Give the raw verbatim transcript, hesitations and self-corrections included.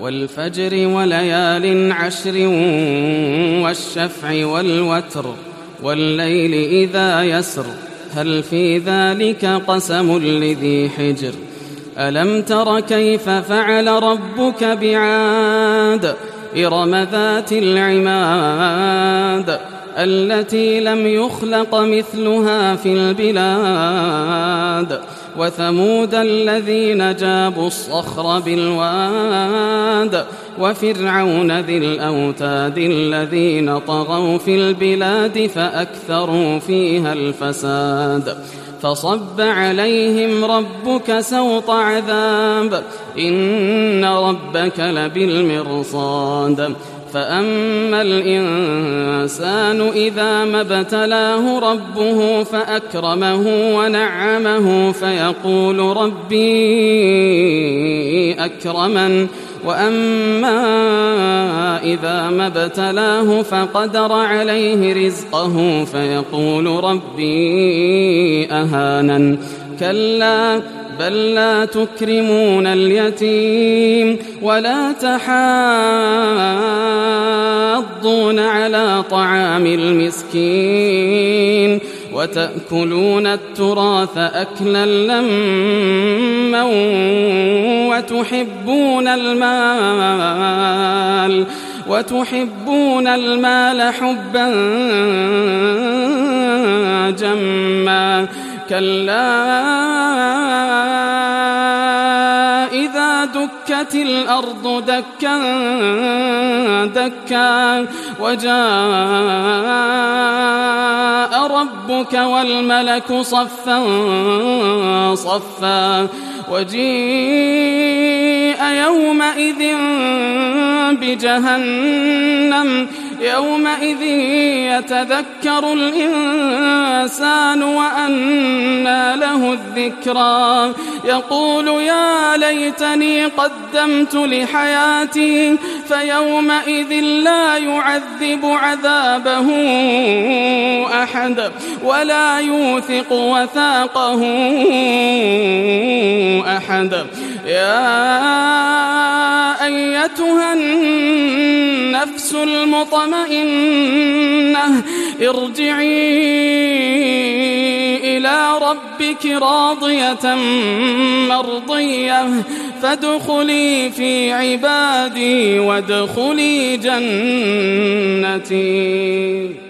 والفجر وليال عشر والشفع والوتر والليل إذا يسر هل في ذلك قسم لذي حجر ألم تر كيف فعل ربك بعاد إرم ذات العماد التي لم يخلق مثلها في البلاد وثمود الذين جابوا الصخر بالواد وفرعون ذي الأوتاد الذين طغوا في البلاد فأكثروا فيها الفساد فصب عليهم ربك سوط عذاب إن ربك لبالمرصاد فأما الإنسان إذا ما ابتلاه ربه فأكرمه ونعمه فيقول ربي أكرمن وأما إذا ما ابتلاه فقدر عليه رزقه فيقول ربي أهانن كلا بل لا تكرمون اليتيم ولا تحاضون على طعام المسكين وتأكلون التراث أكلا لما وتحبون المال وتحبون المال حبا جما كلا إذا دكت الأرض دكا دكا وجاء ربك والملك صفا صفا وجيء يومئذ بجهنم يومئذ يتذكر الإنسان وأنى له الذكرى يقول يا ليتني قدمت لحياتي فيومئذ لا يعذب عذابه أحد ولا يوثق وثاقه أحد يا أيتها النفس المطمئنة ارجعي إلى ربك راضية مرضية فادخلي في عبادي وادخلي جنتي.